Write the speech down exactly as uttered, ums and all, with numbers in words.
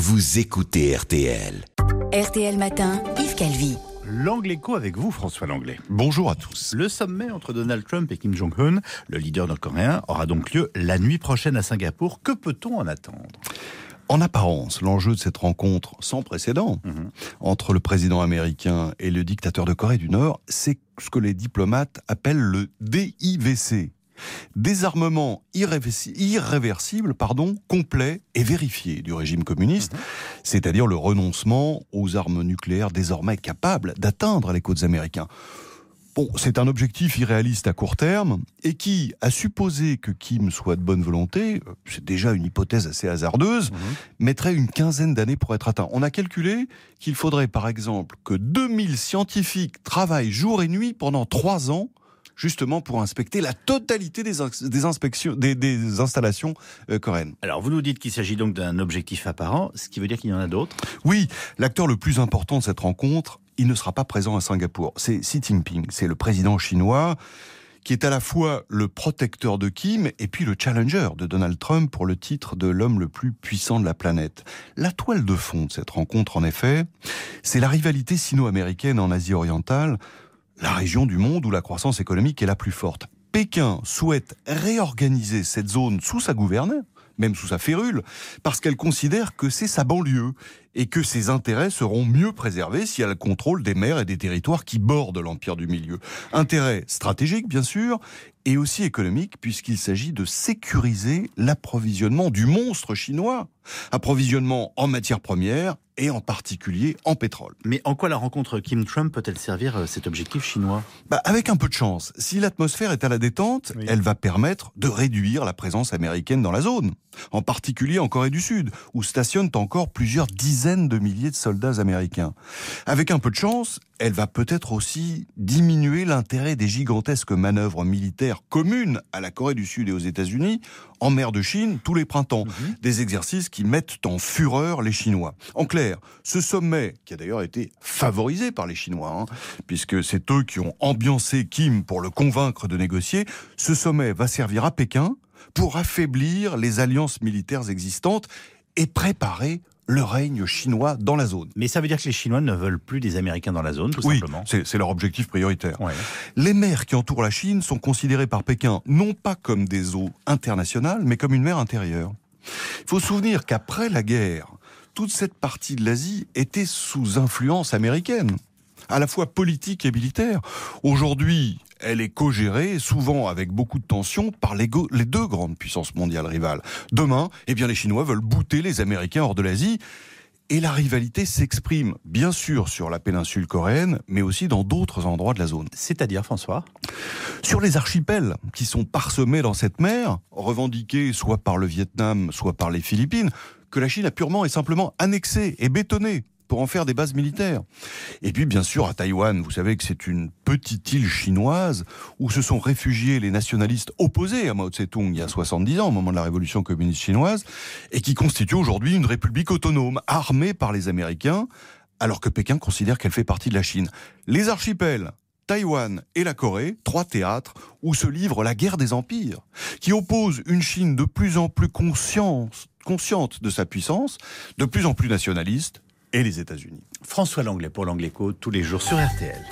vous écoutez R T L. R T L Matin, Yves Calvi. L'Angle Écho avec vous, François Langlais. Bonjour à tous. Le sommet entre Donald Trump et Kim Jong-un, le leader nord-coréen, aura donc lieu la nuit prochaine à Singapour. Que peut-on en attendre ? En apparence, l'enjeu de cette rencontre sans précédent mmh. entre le président américain et le dictateur de Corée du Nord, c'est ce que les diplomates appellent le D I V C. Désarmement irréversible, irréversible pardon, complet et vérifié du régime communiste, mmh. c'est-à-dire le renoncement aux armes nucléaires désormais capables d'atteindre les côtes américaines. Bon, c'est un objectif irréaliste à court terme et qui, à supposer que Kim soit de bonne volonté, c'est déjà une hypothèse assez hasardeuse, mmh. mettrait une quinzaine d'années pour être atteint. On a calculé qu'il faudrait par exemple que deux mille scientifiques travaillent jour et nuit pendant trois ans justement pour inspecter la totalité des, des, inspections, des, des installations euh, coréennes. Alors vous nous dites qu'il s'agit donc d'un objectif apparent, ce qui veut dire qu'il y en a d'autres ? Oui, l'acteur le plus important de cette rencontre, il ne sera pas présent à Singapour. C'est Xi Jinping, c'est le président chinois qui est à la fois le protecteur de Kim et puis le challenger de Donald Trump pour le titre de l'homme le plus puissant de la planète. La toile de fond de cette rencontre, en effet, c'est la rivalité sino-américaine en Asie orientale, la région du monde où la croissance économique est la plus forte. Pékin souhaite réorganiser cette zone sous sa gouverne, même sous sa férule, parce qu'elle considère que c'est sa banlieue et que ses intérêts seront mieux préservés si elle a le contrôle des mers et des territoires qui bordent l'empire du milieu. Intérêt stratégique, bien sûr, et aussi économique, puisqu'il s'agit de sécuriser l'approvisionnement du monstre chinois. Approvisionnement en matières premières et en particulier en pétrole. Mais en quoi la rencontre Kim-Trump peut-elle servir cet objectif chinois ? Bah, avec un peu de chance. Si l'atmosphère est à la détente, oui. elle va permettre de réduire la présence américaine dans la zone. En particulier en Corée du Sud, où stationnent encore plusieurs dizaines de milliers de soldats américains. Avec un peu de chance, elle va peut-être aussi diminuer l'intérêt des gigantesques manœuvres militaires communes à la Corée du Sud et aux États-Unis en mer de Chine tous les printemps. Mmh. Des exercices qui mettent en fureur les Chinois. En clair, ce sommet, qui a d'ailleurs été favorisé par les Chinois, hein, puisque c'est eux qui ont ambiancé Kim pour le convaincre de négocier, ce sommet va servir à Pékin pour affaiblir les alliances militaires existantes et préparer le règne chinois dans la zone. Mais ça veut dire que les Chinois ne veulent plus des Américains dans la zone, tout oui, simplement. c'est, c'est leur objectif prioritaire. Ouais. Les mers qui entourent la Chine sont considérées par Pékin non pas comme des eaux internationales, mais comme une mer intérieure. Il faut se souvenir qu'après la guerre, toute cette partie de l'Asie était sous influence américaine, à la fois politique et militaire. Aujourd'hui, elle est co-gérée, souvent avec beaucoup de tensions, par les, go- les deux grandes puissances mondiales rivales. Demain, eh bien, les Chinois veulent bouter les Américains hors de l'Asie. Et la rivalité s'exprime, bien sûr, sur la péninsule coréenne, mais aussi dans d'autres endroits de la zone. C'est-à-dire, François ? Sur les archipels qui sont parsemés dans cette mer, revendiqués soit par le Vietnam, soit par les Philippines, que la Chine a purement et simplement annexé et bétonné pour en faire des bases militaires. Et puis bien sûr à Taïwan, vous savez que c'est une petite île chinoise où se sont réfugiés les nationalistes opposés à Mao Tse-tung il y a soixante-dix ans, au moment de la révolution communiste chinoise, et qui constitue aujourd'hui une république autonome, armée par les Américains, alors que Pékin considère qu'elle fait partie de la Chine. Les archipels, Taïwan et la Corée, trois théâtres où se livre la guerre des empires, qui oppose une Chine de plus en plus consciente, consciente de sa puissance, de plus en plus nationaliste, et les États-Unis. François Langlais pour l'Angle Écho, tous les jours sur R T L.